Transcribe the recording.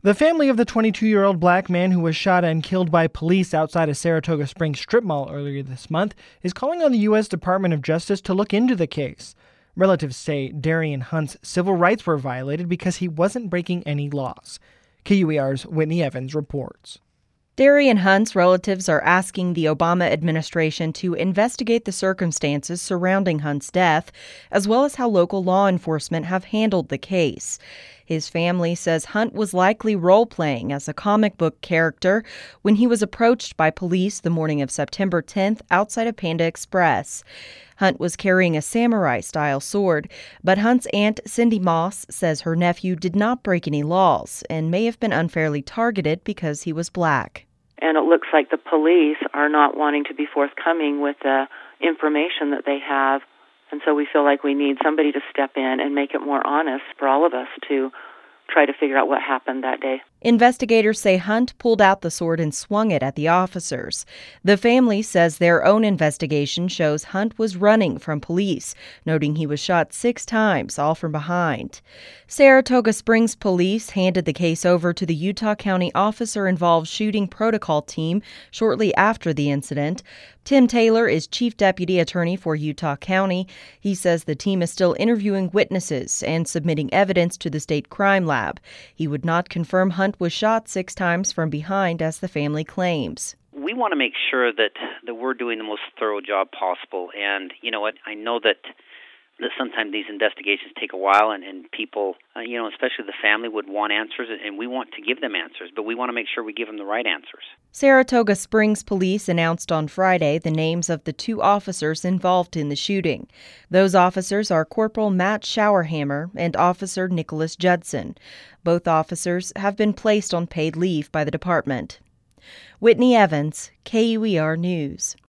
The family of the 22-year-old black man who was shot and killed by police outside a Saratoga Springs strip mall earlier this month is calling on the U.S. Department of Justice to look into the case. Relatives say Darian Hunt's civil rights were violated because he wasn't breaking any laws. KUER's Whitney Evans reports. Darian Hunt's relatives are asking the Obama administration to investigate the circumstances surrounding Hunt's death, as well as how local law enforcement have handled the case. His family says Hunt was likely role-playing as a comic book character when he was approached by police the morning of September 10th outside of Panda Express. Hunt was carrying a samurai-style sword, but Hunt's aunt, Cindy Moss, says her nephew did not break any laws and may have been unfairly targeted because he was black. And it looks like the police are not wanting to be forthcoming with the information that they have. And so we feel like we need somebody to step in and make it more honest for all of us to try to figure out what happened that day. Investigators say Hunt pulled out the sword and swung it at the officers. The family says their own investigation shows Hunt was running from police, noting he was shot 6 times, all from behind. Saratoga Springs police handed the case over to the Utah County officer-involved shooting protocol team shortly after the incident. Tim Taylor is chief deputy attorney for Utah County. He says the team is still interviewing witnesses and submitting evidence to the state crime lab. He would not confirm Hunt was shot 6 times from behind, as the family claims. We want to make sure that we're doing the most thorough job possible. And you know what? I know that sometimes these investigations take a while, and people, especially the family, would want answers, and we want to give them answers, but we want to make sure we give them the right answers. Saratoga Springs police announced on Friday the names of the 2 officers involved in the shooting. Those officers are Corporal Matt Showerhammer and Officer Nicholas Judson. Both officers have been placed on paid leave by the department. Whitney Evans, KUER News.